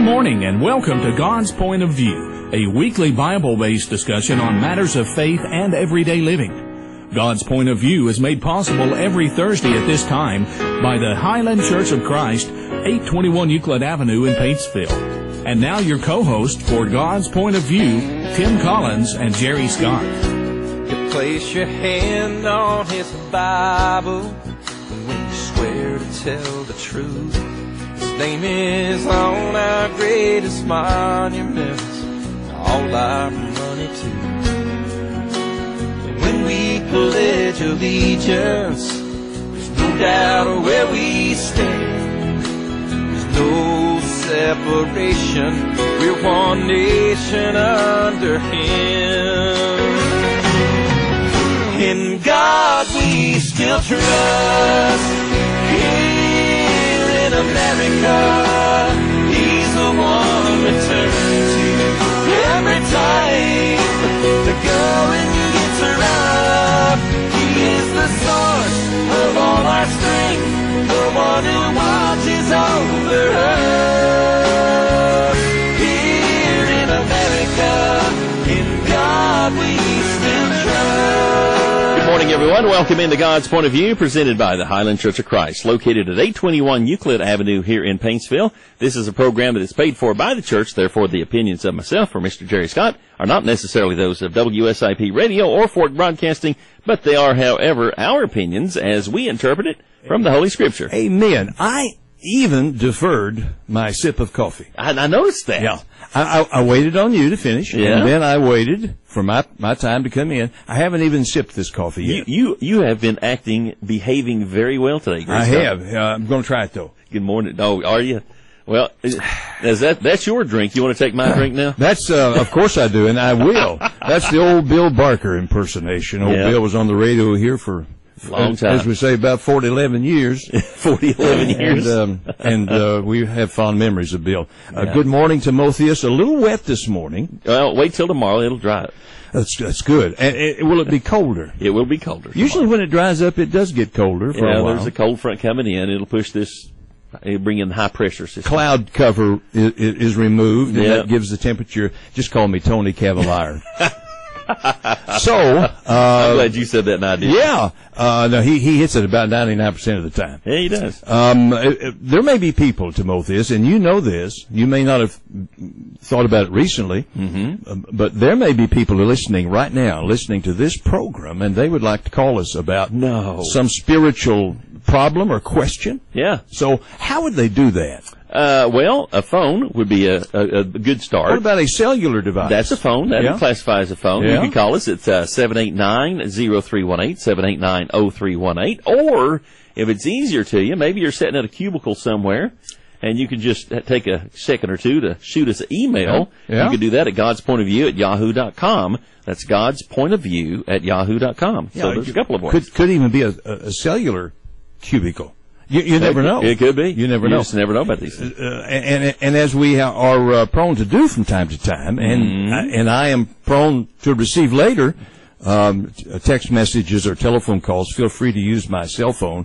Good morning and welcome to God's Point of View, a weekly Bible-based discussion on matters of faith and everyday living. God's Point of View is made possible every Thursday at this time by the Highland Church of Christ, 821 Euclid Avenue in Paintsville. And now your co-host for God's Point of View, Tim Collins and Jerry Scott. You place your hand on His Bible when you swear to tell the truth. His name is on our greatest monuments, all our money too. And when we pledge allegiance, there's no doubt where we stand. There's no separation, we're one nation under Him. In God we still trust. Here in America, He's the one we turn to every time the going gets rough. He is the source of all our strength, the one who watches over us. Here in America, in God we still trust. Good morning, everyone. Welcome into God's Point of View, presented by the Highland Church of Christ, located at 821 Euclid Avenue here in Paintsville. This is a program that is paid for by the church. Therefore, the opinions of myself or Mr. Jerry Scott are not necessarily those of WSIP Radio or Fork Broadcasting, but they are, however, our opinions as we interpret it from the Holy Scripture. Amen. I even deferred my sip of coffee. I noticed that. Yeah. I waited on you to finish, Yeah. and then I waited for my time to come in. I haven't even sipped this coffee yet. You have been behaving very well today, Grace. I have. I'm going to try it, though. Good morning. Oh, are you? Well, that's your drink. You want to take my drink now? That's, of course I do, and I will. That's the old Bill Barker impersonation. Old Bill was on the radio here for long time. As we say, about 11 years. 11 years. And we have fond memories of Bill. Good morning, Timotheus. A little wet this morning. Well, wait till tomorrow. It'll dry up. That's good. And will it be colder? It will be colder tomorrow. Usually when it dries up, it does get colder for a while. There's a cold front coming in. It'll push this, it'll bring in the high pressure system. Cloud cover is removed, and that gives the temperature. Just call me Tony Cavalier. So, I'm glad you said that, and I did. Yeah. No, he hits it about 99% of the time. Yeah, he does. There may be people, Timotheus, and you know this. You may not have thought about it recently, but there may be people who are listening right now, listening to this program, and they would like to call us about some spiritual problem or question. Yeah. So how would they do that? Well, a phone would be a good start. What about a cellular device? That's a phone. That would classify as a phone. Yeah. You can call us at 789-0318, 789-0318. Or, if it's easier to you, maybe you're sitting at a cubicle somewhere, and you can just take a second or two to shoot us an email. Yeah. You can do that at godspointofview@yahoo.com. That's godspointofview@yahoo.com. So there's a couple of ways. Could even be a cellular cubicle. You never know. It could be. You never know. You just never know about these things. And as we are prone to do from time to time, and I am prone to receive later text messages or telephone calls, feel free to use my cell phone,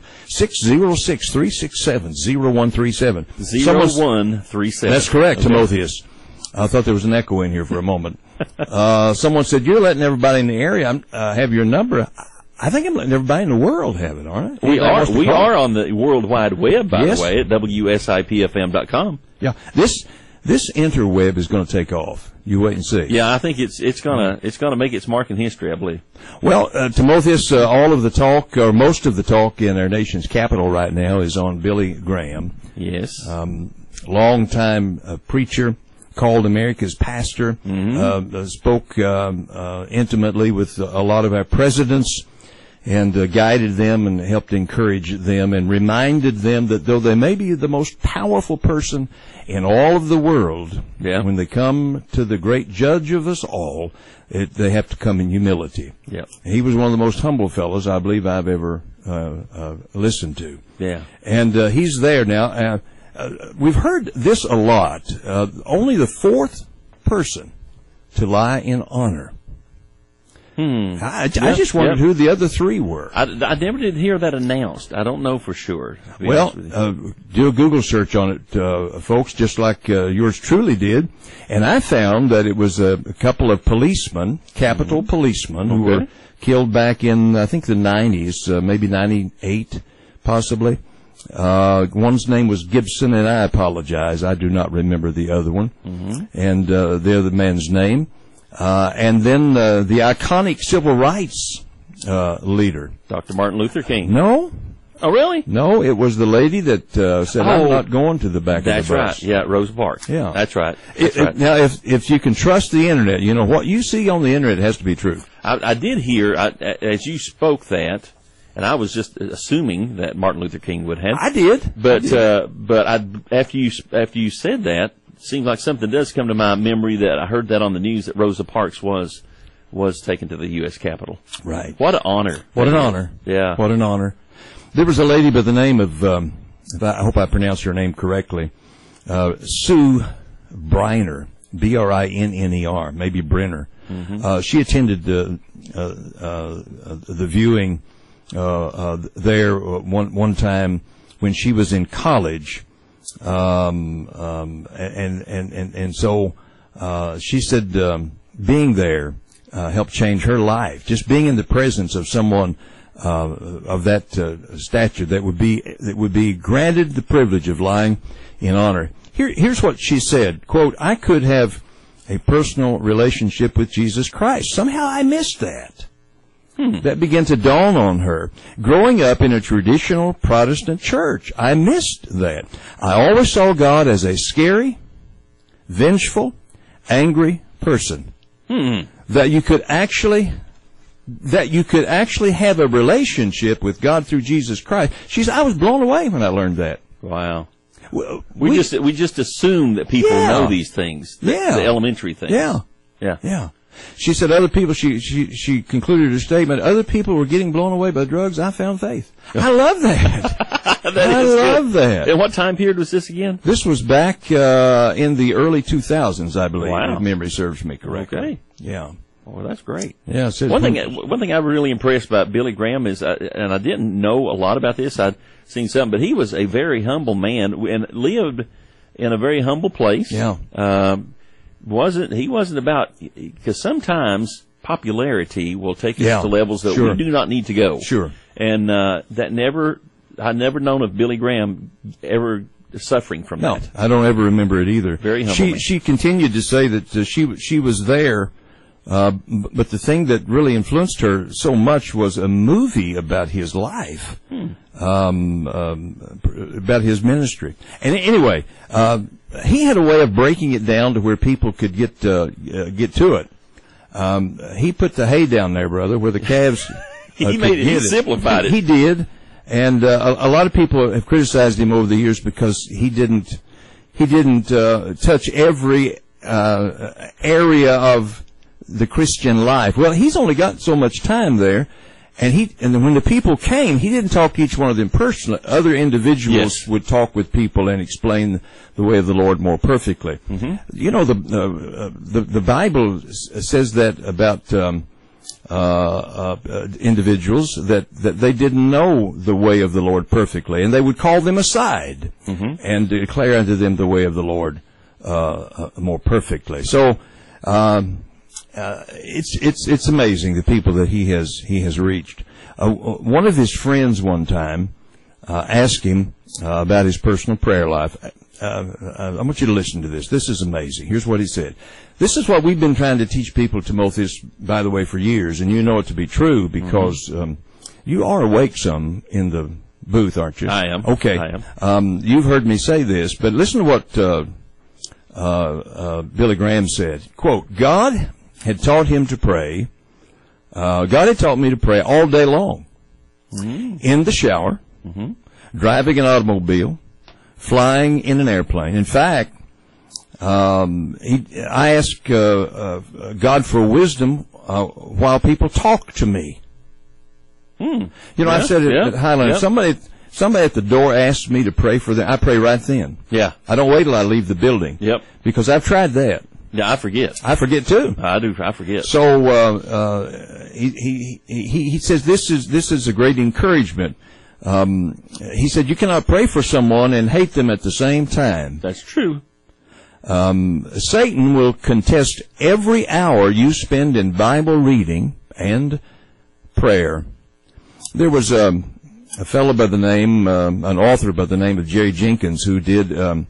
606-367-0137. 0137. That's correct, okay. Timotheus. I thought there was an echo in here for a moment. Someone said, you're letting everybody in the area have your number. I think I'm letting everybody in the world have it, aren't I? We are on the World Wide Web, by the way, at WSIPFM.com. Yeah, this interweb is going to take off. You wait and see. Yeah, I think it's gonna make its mark in history, I believe. Well, Timotheus, all of the talk, or most of the talk in our nation's capital right now is on Billy Graham. Yes. Long-time preacher, called America's pastor, spoke intimately with a lot of our presidents, and guided them and helped encourage them and reminded them that though they may be the most powerful person in all of the world, when they come to the great judge of us all, they have to come in humility. Yeah. He was one of the most humble fellows I believe I've ever listened to. Yeah. And he's there now. We've heard this a lot. Only the fourth person to lie in honor I just wondered who the other three were. I never did hear that announced. I don't know for sure. Well, do a Google search on it, folks, just like yours truly did. And I found that it was a couple of policemen, Capitol policemen, who were killed back in, I think, the 90s, maybe 98, possibly. One's name was Gibson, and I apologize. I do not remember the other one. And the other man's name. And then the iconic civil rights leader. Dr. Martin Luther King. No. Oh, really? No, it was the lady that said, I'm not going to the back of the bus. That's right. Yeah, Rosa Parks. Yeah. That's right. Now, if you can trust the Internet, you know, what you see on the Internet has to be true. I did hear, as you spoke that, and I was just assuming that Martin Luther King would have. I did. But after you said that, it seems like something does come to my memory that I heard that on the news that Rosa Parks was taken to the U.S. Capitol. Right. What an honor. What an honor. Yeah. What an honor. There was a lady by the name of, I hope I pronounced her name correctly, Sue Briner, B-R-I-N-N-E-R, maybe Brenner. She attended the viewing there one time when she was in college, and so she said being there helped change her life. Just being in the presence of someone of that stature that would be granted the privilege of lying in honor. Here's what she said, quote, I could have a personal relationship with Jesus Christ. Somehow I missed that. That began to dawn on her. Growing up in a traditional Protestant church, I missed that. I always saw God as a scary, vengeful, angry person. That you could actually have a relationship with God through Jesus Christ. She said, I was blown away when I learned that. Wow. We just assume that people know these things. The elementary things. Yeah. She said other people, she concluded her statement, other people were getting blown away by drugs. I found faith. I love that. I love that. And what time period was this again? This was back in the early 2000s, I believe, if memory serves me correctly. Okay. Yeah. Oh, that's great. Yeah. One thing I was really impressed about Billy Graham is, and I didn't know a lot about this. I'd seen something, but he was a very humble man and lived in a very humble place. Yeah. He wasn't about, because sometimes popularity will take us to levels that we do not need to go. Sure. And I never known of Billy Graham ever suffering from that. No, I don't ever remember it either. Very humble man. She continued to say that she was there, but the thing that really influenced her so much was a movie about his life, about his ministry. And anyway, he had a way of breaking it down to where people could get to it. He put the hay down there, brother, where the calves. He simplified it. He did, and a lot of people have criticized him over the years because he didn't touch every area of the Christian life. Well, he's only got so much time there. And when the people came, he didn't talk to each one of them personally. Other individuals would talk with people and explain the way of the Lord more perfectly. You know, the Bible says that about individuals that they didn't know the way of the Lord perfectly, and they would call them aside and declare unto them the way of the Lord more perfectly. So. It's amazing the people that he has reached. One of his friends one time asked him about his personal prayer life. I want you to listen to this. This is amazing. Here's what he said. This is what we've been trying to teach people, Timotheus, by the way, for years, and you know it to be true because you are awake some in the booth, aren't you? I am. Okay. I am. You've heard me say this, but listen to what Billy Graham said. Quote, God had taught him to pray. God had taught me to pray all day long. In the shower, driving an automobile, flying in an airplane. In fact, I asked God for wisdom while people talk to me. You know, I said at Highland, somebody at the door asks me to pray for them, I pray right then. Yeah. I don't wait till I leave the building. Yep. Because I've tried that. Yeah, I forget. I forget too. I do. I forget. So he says this is a great encouragement. He said you cannot pray for someone and hate them at the same time. That's true. Satan will contest every hour you spend in Bible reading and prayer. There was a fellow by the name, an author by the name of Jerry Jenkins, who did helped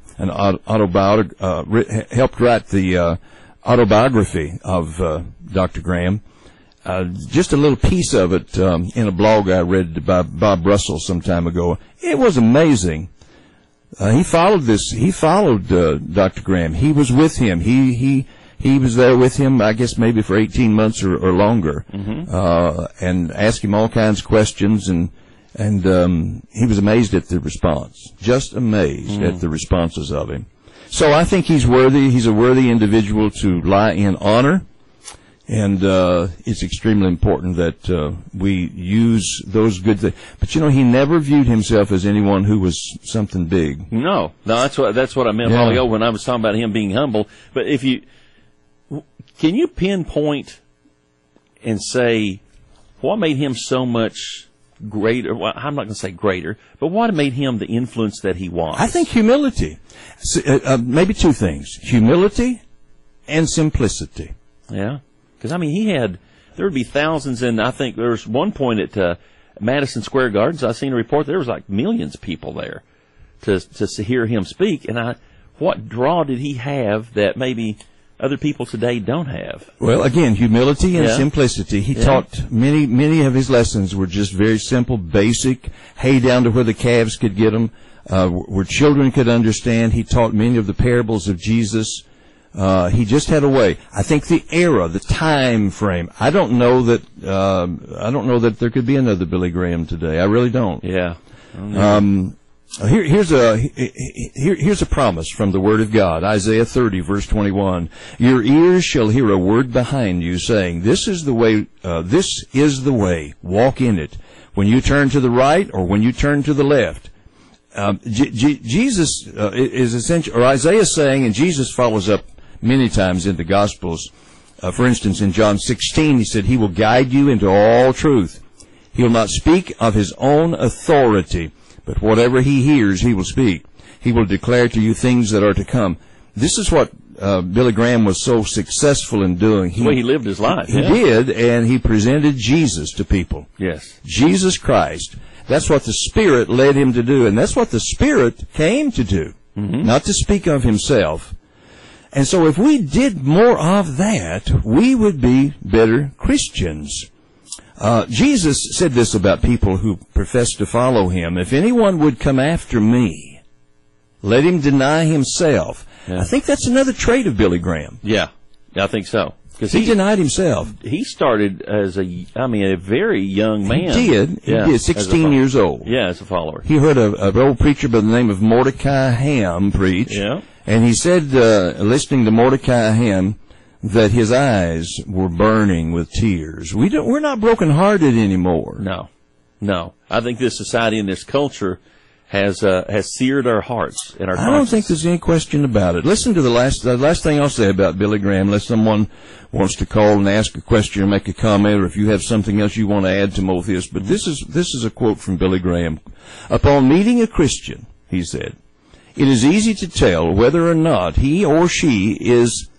write the autobiography of Dr. Graham. Just a little piece of it in a blog I read by Bob Russell some time ago. It was amazing. He followed Dr. Graham. He was with him. He was there with him, I guess maybe for 18 months or longer, and asked him all kinds of questions, and he was amazed at the response. Just amazed at the responses of him. So I think he's worthy. He's a worthy individual to lie in honor. And it's extremely important that we use those good things. But he never viewed himself as anyone who was something big. No, that's what I meant a while ago when I was talking about him being humble. But can you pinpoint and say what made him so much greater? Well, I'm not going to say greater, but what made him the influence that he was? I think humility. Maybe two things: humility and simplicity. Yeah. Because, there would be thousands, and I think there was one point at Madison Square Gardens, I seen a report, there was like millions of people there to hear him speak. And what draw did he have that maybe other people today don't have? Well, again, humility and simplicity. He taught many of his lessons were just very simple, basic, down to where the calves could get them, where children could understand. He taught many of the parables of Jesus. He just had a way. I think the era, the time frame. I don't know that there could be another Billy Graham today. I really don't. Yeah. Here's a promise from the Word of God. Isaiah 30, verse 21. Your ears shall hear a word behind you saying, this is the way. Walk in it. When you turn to the right or when you turn to the left. Jesus is essential, or Isaiah is saying, and Jesus follows up many times in the Gospels. For instance, in John 16, he said, he will guide you into all truth. He will not speak of his own authority, but whatever he hears, he will speak. He will declare to you things that are to come. This is what Billy Graham was so successful in doing. The way he lived his life. He did, and he presented Jesus to people. Yes. Jesus Christ. That's what the Spirit led him to do, and that's what the Spirit came to do, not to speak of himself. And so if we did more of that, we would be better Christians. Jesus said this about people who profess to follow him. If anyone would come after me, let him deny himself. Yeah. I think that's another trait of Billy Graham. Yeah, I think so. Because he denied himself. He started as a very young man. He did. He did, 16 years old. Yeah, as a follower. He heard an old preacher by the name of Mordecai Ham preach. Yeah. And he said, listening to Mordecai Ham, that his eyes were burning with tears. We're not brokenhearted anymore. No. I think this society and this culture has seared our hearts and our conscience. I don't think there's any question about it. Listen to the last thing I'll say about Billy Graham, unless someone wants to call and ask a question or make a comment, or if you have something else you want to add, Timotheus. But this is a quote from Billy Graham. Upon meeting a Christian, he said, it is easy to tell whether or not he or she is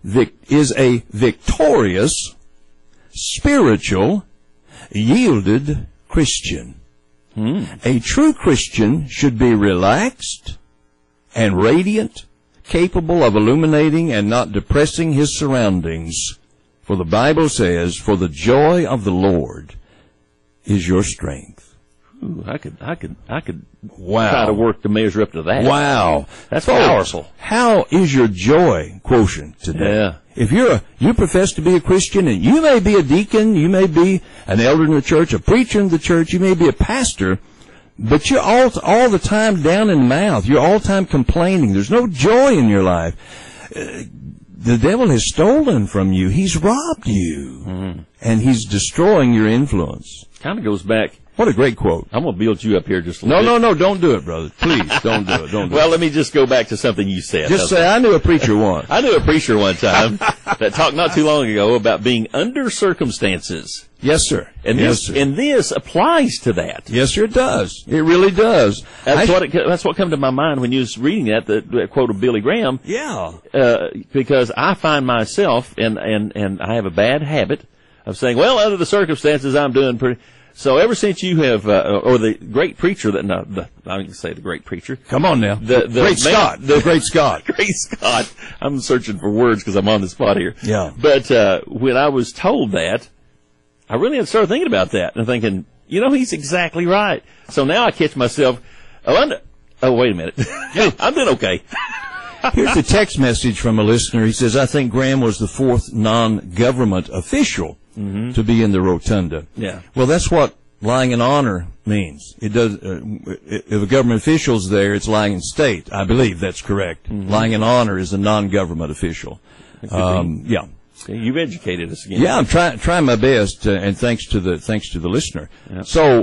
a victorious, spiritual, yielded Christian. A true Christian should be relaxed and radiant, capable of illuminating and not depressing his surroundings. For the Bible says, for the joy of the Lord is your strength. Ooh, I could Wow. try to work to measure up to that. Wow. That's Folks, powerful. How is your joy quotient today? Yeah. If you profess to be a Christian, and you may be a deacon, you may be an elder in the church, a preacher in the church, you may be a pastor, but you're all the time down in the mouth. You're all the time complaining. There's no joy in your life. The devil has stolen from you. He's robbed you. And he's destroying your influence. Kind of goes back What a great quote. I'm going to build you up here just a little bit. No, don't do it, brother. Please, don't do it. Don't do Well, it. let me just go back to something you said. Just say, I knew a preacher once. I knew a preacher one time that talked not too long ago about being under circumstances. Yes, sir. And this applies to that. Yes, sir, it does. It really does. That's what came to my mind when you was reading that quote of Billy Graham. Yeah. Because I find myself, and I have a bad habit of saying, well, under the circumstances, I'm doing pretty. So ever since you have, or the great preacher I can say the great preacher. Come on now. The great Scott. The great Scott. Great Scott. I'm searching for words because I'm on the spot here. Yeah. But, when I was told that, I really had to start thinking about that and thinking, he's exactly right. So now I catch myself, wait a minute. I'm doing okay. Here's a text message from a listener. He says, I think Graham was the fourth non-government official to be in the rotunda. Yeah. Well, that's what lying in honor means. It does. If a government official's there, it's lying in state. I believe that's correct. Lying in honor is a non-government official. Yeah. You've educated us again. Yeah, I'm trying my best, and thanks to the listener. Yeah. So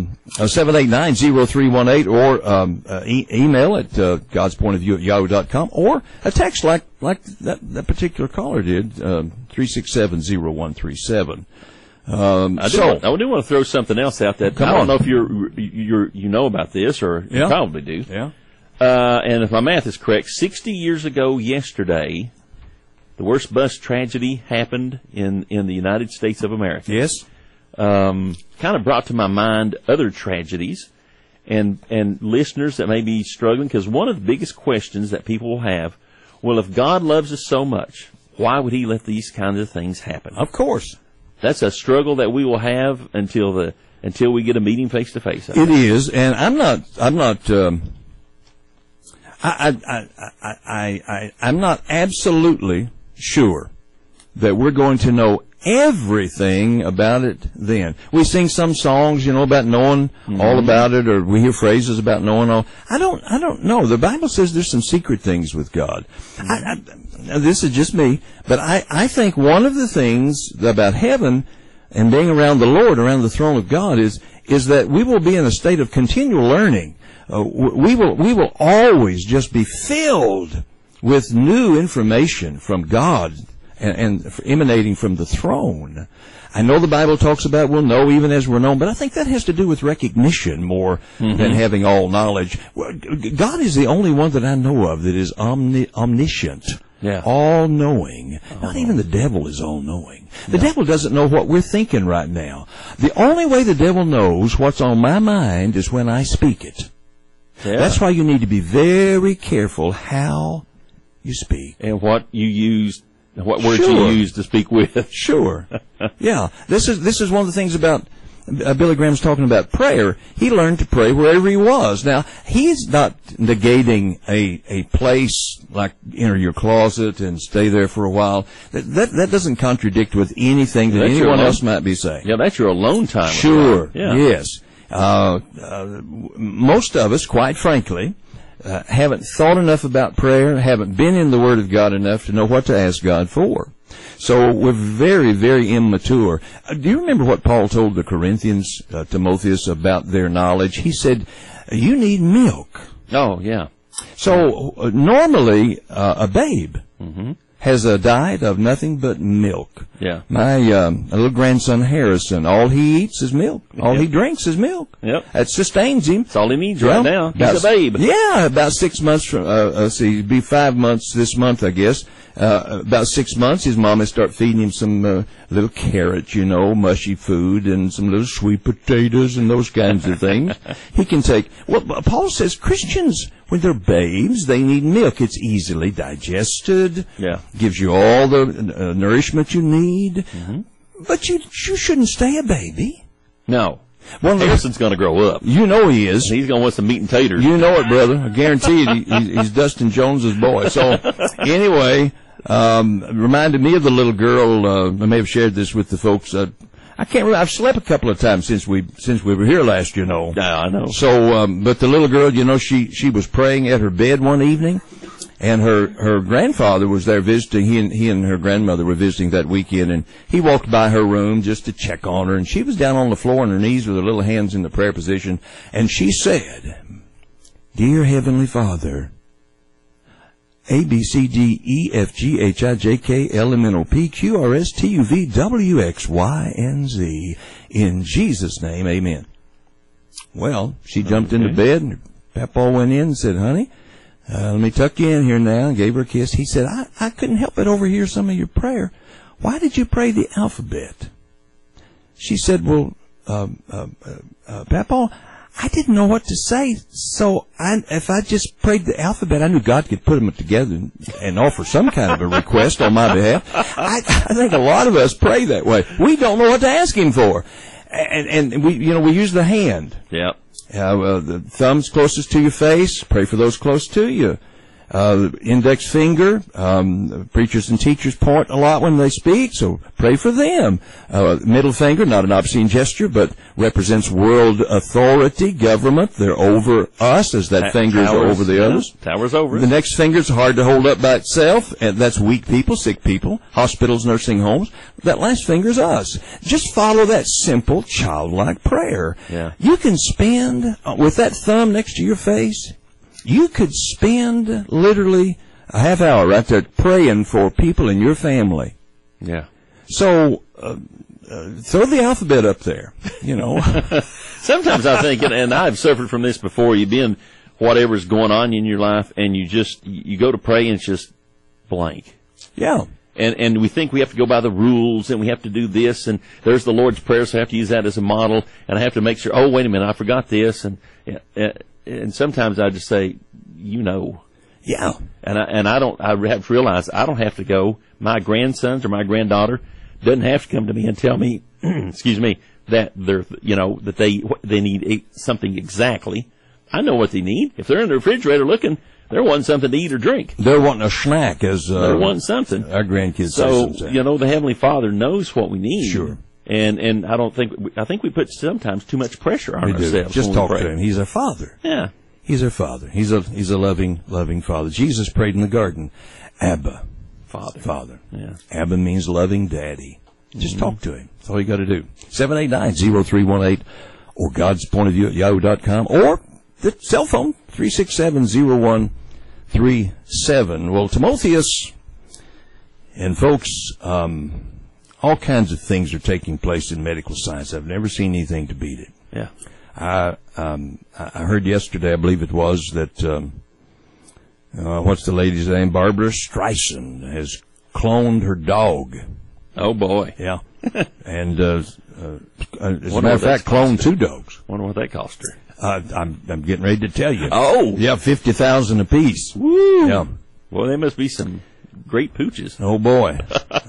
789-0318 or email at godspointofview@yahoo.com, or a text like that particular caller did, 367-0137. I do want to throw something else out that I don't know if you know about this, or you probably do. Yeah. And if my math is correct, 60 years ago yesterday, the worst bus tragedy happened in the United States of America. Yes. Kind of brought to my mind other tragedies and listeners that may be struggling, because one of the biggest questions that people will have, well, if God loves us so much, why would he let these kinds of things happen? Of course. That's a struggle that we will have until we get a meeting face to face. It is, and I'm not absolutely sure that we're going to know everything about it then. We sing some songs, about knowing all about it, or we hear phrases about knowing all. I don't know. The Bible says there's some secret things with God. This is just me, but I think one of the things about heaven and being around the Lord, around the throne of God, is that we will be in a state of continual learning. We will always just be filled with new information from God and emanating from the throne. I know the Bible talks about we'll know even as we're known, but I think that has to do with recognition more than having all knowledge. God is the only one that I know of that is omniscient. Yeah. All-knowing. Not even the devil is all-knowing. The devil doesn't know what we're thinking right now. The only way the devil knows what's on my mind is when I speak it. Yeah. That's why you need to be very careful how you speak. And what words you use to speak with. Sure. Yeah. This is one of the things about Billy Graham's talking about prayer. He learned to pray wherever he was. Now, he's not negating a place like enter your closet and stay there for a while. That doesn't contradict with anything that anyone else might be saying. Yeah, that's your alone time. Sure. Yeah. Yes. Most of us, quite frankly, haven't thought enough about prayer, haven't been in the Word of God enough to know what to ask God for. So we're very, very immature. Do you remember what Paul told the Corinthians, Timotheus, about their knowledge? He said, you need milk. Oh, yeah. So normally a babe has a diet of nothing but milk. Yeah. My little grandson Harrison, all he eats is milk. All he drinks is milk. Yep. That sustains him. That's all he needs right now. He's a babe. Yeah, about 6 months from, it'll be 5 months this month, I guess. About 6 months, his mom will start feeding him some little carrots, mushy food, and some little sweet potatoes and those kinds of things. He can take. Well, Paul says Christians, when they're babes, they need milk. It's easily digested. Yeah. Gives you all the nourishment you need. But you shouldn't stay a baby. No. Harrison's going to grow up. He is. He's going to want some meat and taters. You know it, brother. I guarantee it. He's Dustin Jones's boy. So, anyway, reminded me of the little girl. I may have shared this with the folks. I can't remember. I've slept a couple of times since we were here last. Yeah, I know. So, but the little girl, she was praying at her bed one evening, And her grandfather was there visiting. He and her grandmother were visiting that weekend, and he walked by her room just to check on her, and she was down on the floor on her knees with her little hands in the prayer position, and she said, "Dear Heavenly Father, A, B, C, D, E, F, G, H, I, J, K, L, M, N, O, P, Q, R, S, T, U, V, W, X, Y, and Z. In Jesus' name, amen." Well, she jumped into bed, and Papa went in and said, "Honey, let me tuck you in here now," and gave her a kiss. He said, I couldn't help but overhear some of your prayer. Why did you pray the alphabet? She said, "Well, Papa, I didn't know what to say, so if I just prayed the alphabet, I knew God could put them together and offer some kind of a request on my behalf." I think a lot of us pray that way. We don't know what to ask Him for. And we use the hand. Yeah. The thumb's closest to your face. Pray for those close to you. Index finger. Preachers and teachers point a lot when they speak, so pray for them. Middle finger, not an obscene gesture, but represents world authority, government. They're over us, as that finger is over the others. Towers over. The next finger's hard to hold up by itself, and that's weak people, sick people, hospitals, nursing homes. That last finger's us. Just follow that simple, childlike prayer. Yeah. You can spend, with that thumb next to your face, you could spend literally a half hour right there praying for people in your family. Yeah. So, throw the alphabet up there, Sometimes I think, and I've suffered from this before, you've been whatever's going on in your life, and you go to pray and it's just blank. Yeah. And we think we have to go by the rules, and we have to do this, and there's the Lord's Prayer, so I have to use that as a model, and I have to make sure, oh, wait a minute, I forgot this, and sometimes I just say, Yeah. And I have to realize I don't have to go. My grandsons or my granddaughter doesn't have to come to me and tell me, excuse me, that that they need something exactly. I know what they need. If they're in the refrigerator looking, they're wanting something to eat or drink. They're wanting a snack, as they're wanting something. Our grandkids say. So the Heavenly Father knows what we need. Sure. And I think we put sometimes too much pressure on ourselves. Just talk to Him. He's our Father. Yeah. He's our Father. He's a loving Father. Jesus prayed in the garden, Abba, Father. Yeah. Abba means loving Daddy. Just talk to Him. That's all you got to do. 789-0318 or God's Point of View at yahoo.com or the cell phone 367-0137. Well, Timotheus and folks, all kinds of things are taking place in medical science. I've never seen anything to beat it. Yeah. I heard yesterday, I believe it was, that what's the lady's name? Barbara Streisand has cloned her dog. Oh boy! Yeah, and as a matter of fact, cloned 2 dogs. Wonder what that cost her. I'm getting ready to tell you. Oh, yeah, $50,000 apiece. Woo! Yeah. Well, they must be some great pooches. Oh boy.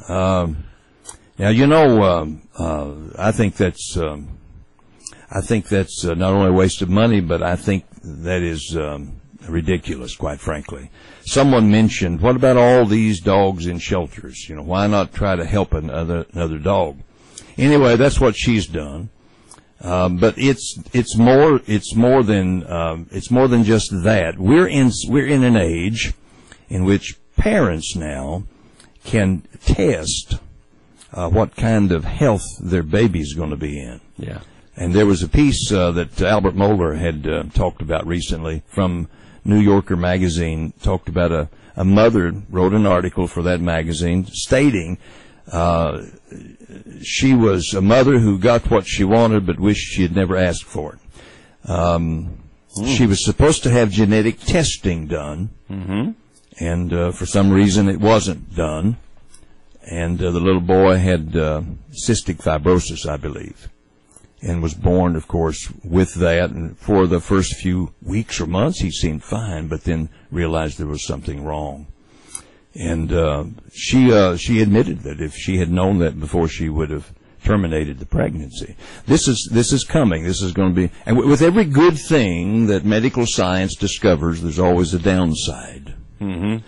Now I think that's. I think that's not only a waste of money, but I think that is ridiculous, quite frankly. Someone mentioned, what about all these dogs in shelters? Why not try to help another dog? Anyway, that's what she's done. But it's more than just that. We're in an age in which parents now can test what kind of health their baby's going to be in. Yeah. And there was a piece that Albert Mohler had talked about recently from New Yorker magazine, talked about a mother wrote an article for that magazine stating she was a mother who got what she wanted but wished she had never asked for it. She was supposed to have genetic testing done, and for some reason it wasn't done. And the little boy had cystic fibrosis, I believe, and was born, of course, with that. And for the first few weeks or months, he seemed fine, but then realized there was something wrong. And she admitted that if she had known that before, she would have terminated the pregnancy. This is coming. This is going to be, and with every good thing that medical science discovers, there's always a downside.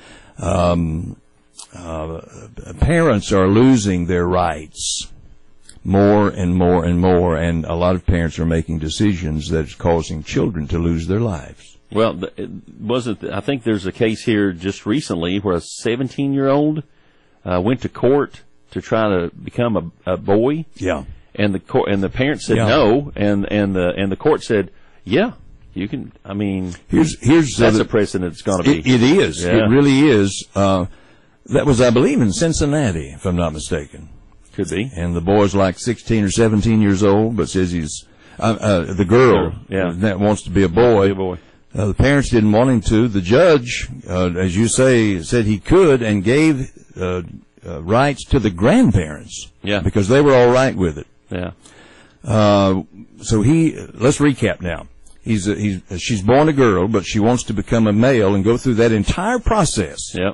Parents are losing their rights more and more and more, and a lot of parents are making decisions that's causing children to lose their lives. Well, I think there's a case here just recently where a 17-year-old went to court to try to become a boy. Yeah. And the parents said no, and the court said, yeah, you can. I mean, here's that's a precedent it's going to be. It is. Yeah. It really is. That was, I believe, in Cincinnati, if I'm not mistaken. Could be. And the boy's like 16 or 17 years old, but says he's the girl that wants to be a boy. The parents didn't want him to. The judge, as you say, said he could and gave rights to the grandparents. Yeah. Because they were all right with it. Yeah. So let's recap now. She's born a girl, but she wants to become a male and go through that entire process. Yep.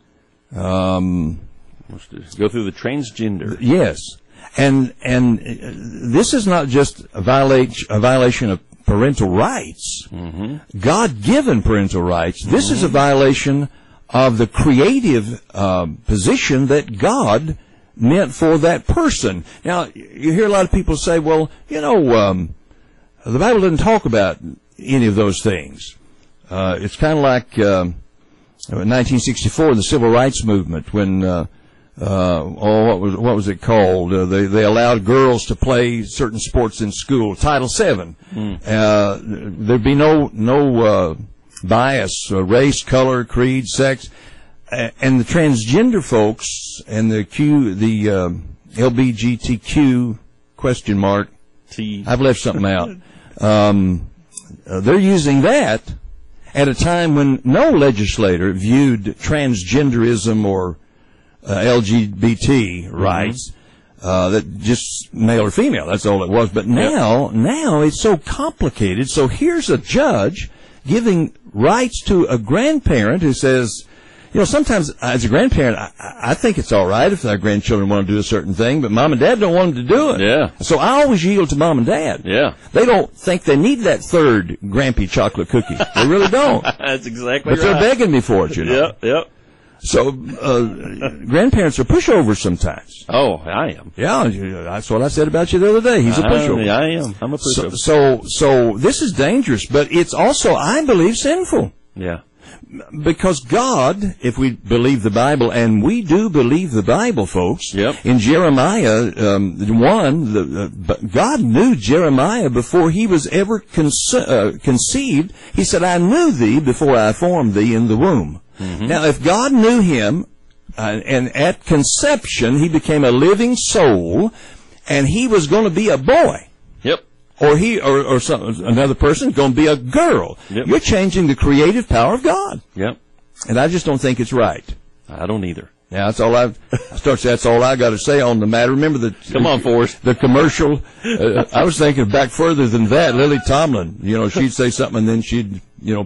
Wants to go through the transgender. Yes. And this is not just a violation of parental rights, God-given parental rights. This is a violation of the creative position that God meant for that person. Now, you hear a lot of people say, well, the Bible doesn't talk about any of those things. It's kind of like 1964, the Civil Rights Movement, when what was it called? They allowed girls to play certain sports in school. Title VII. There'd be no bias, race, color, creed, sex, and the transgender folks and the LBGTQ question mark. I've left something out. They're using that at a time when no legislator viewed transgenderism or LGBT rights, that just male or female, that's all it was. But now it's so complicated. So here's a judge giving rights to a grandparent who says, sometimes as a grandparent, I think it's all right if our grandchildren want to do a certain thing, but mom and dad don't want them to do it. Yeah. So I always yield to mom and dad. Yeah. They don't think they need that third Grampy chocolate cookie. They really don't. That's exactly right. But they're begging me for it, Yep. So, grandparents are pushovers sometimes. Oh, I am. Yeah, that's what I said about you the other day. He's a pushover. I am. I'm a pushover. So this is dangerous, but it's also, I believe, sinful. Yeah. Because God, if we believe the Bible, and we do believe the Bible, folks, in Jeremiah 1, God knew Jeremiah before he was ever conceived. He said, I knew thee before I formed thee in the womb. Now, if God knew him, and at conception he became a living soul, and he was going to be a boy. Yep. Or another person going to be a girl. Yep. You're changing the creative power of God. Yep. And I just don't think it's right. I don't either. Yeah, that's all that's all I got to say on the matter. Remember come on, Forrest. The commercial. I was thinking back further than that. Lily Tomlin, she'd say something and then she'd,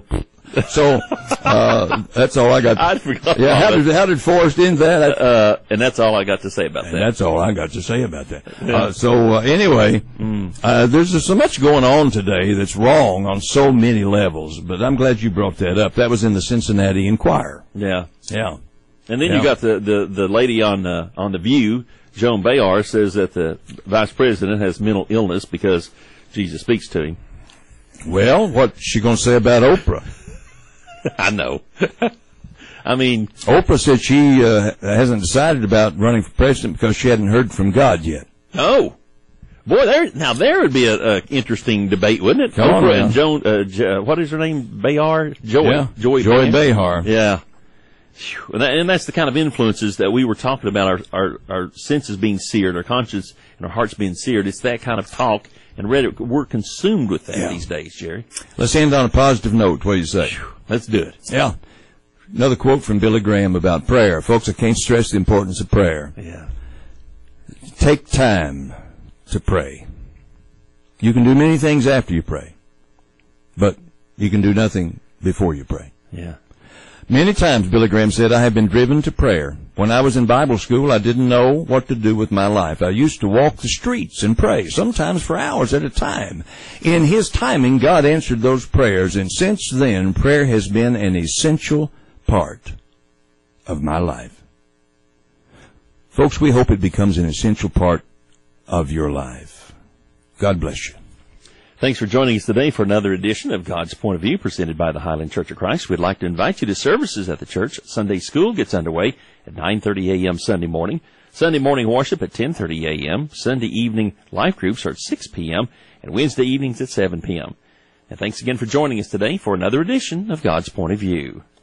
So that's all I got. I forgot. Yeah, how did Forrest end that? And that's all I got to say about that. That's all I got to say about that. Anyway, there's so much going on today that's wrong on so many levels. But I'm glad you brought that up. That was in the Cincinnati Enquirer. Yeah. Yeah. And then you got the lady on the View, Joan Behar, says that the vice president has mental illness because Jesus speaks to him. Well, what's she going to say about Oprah? I know. I mean, Oprah said she hasn't decided about running for president because she hadn't heard from God yet. Oh, boy! There would be a interesting debate, wouldn't it? Oprah and Joan. What is her name? Behar. Joy Behar. Yeah. And that's the kind of influences that we were talking about. Our senses being seared, our conscience and our hearts being seared. It's that kind of talk and rhetoric. We're consumed with that these days, Jerry. Let's end on a positive note. What do you say? Let's do it. Yeah. Another quote from Billy Graham about prayer. Folks, I can't stress the importance of prayer. Yeah. Take time to pray. You can do many things after you pray, but you can do nothing before you pray. Yeah. Many times, Billy Graham said, I have been driven to prayer. When I was in Bible school, I didn't know what to do with my life. I used to walk the streets and pray, sometimes for hours at a time. In His timing, God answered those prayers, and since then, prayer has been an essential part of my life. Folks, we hope it becomes an essential part of your life. God bless you. Thanks for joining us today for another edition of God's Point of View, presented by the Highland Church of Christ. We'd like to invite you to services at the church. Sunday school gets underway at 9:30 a.m. Sunday morning. Sunday morning worship at 10:30 a.m. Sunday evening life groups are at 6 p.m. and Wednesday evenings at 7 p.m. And thanks again for joining us today for another edition of God's Point of View.